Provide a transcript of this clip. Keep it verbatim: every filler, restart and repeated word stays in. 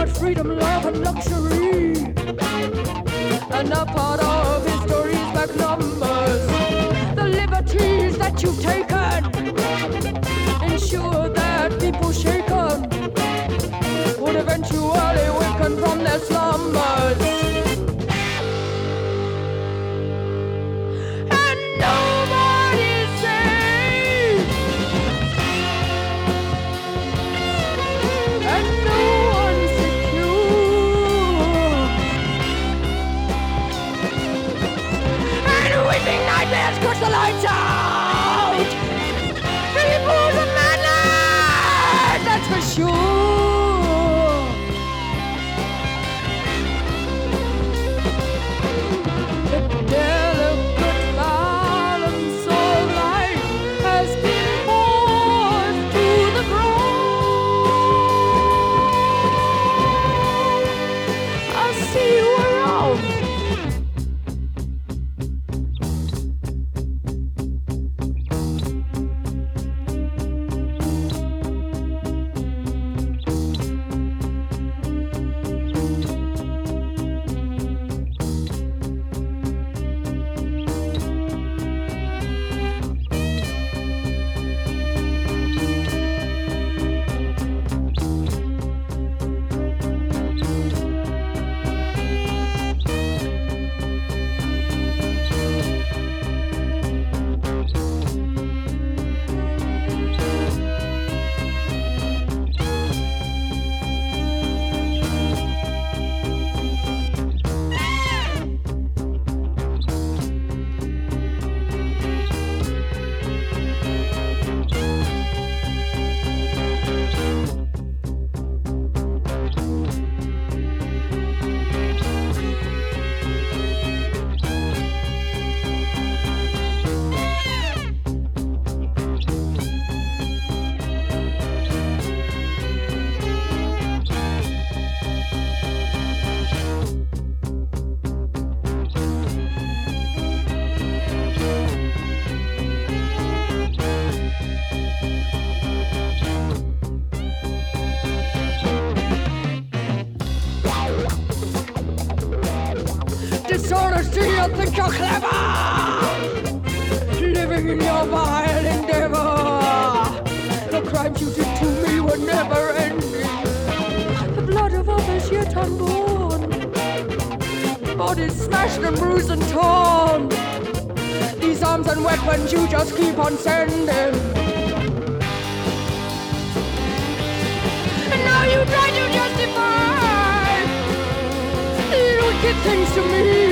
about freedom, love, and luxury. And a part of history's back numbers. The liberties that you've taken ensure that people shaken would eventually waken from their slumbers. And nobody's safe, and no one's secure, and weeping nightmares curse the lights out. People's a madland, that's for sure. Dishonesty, you think you're clever, living in your vile endeavor. The crimes you did to me were never ending. The blood of others yet unborn, bodies smashed and bruised and torn. These arms and weapons you just keep on sending. And now you try to justify these wicked things to me.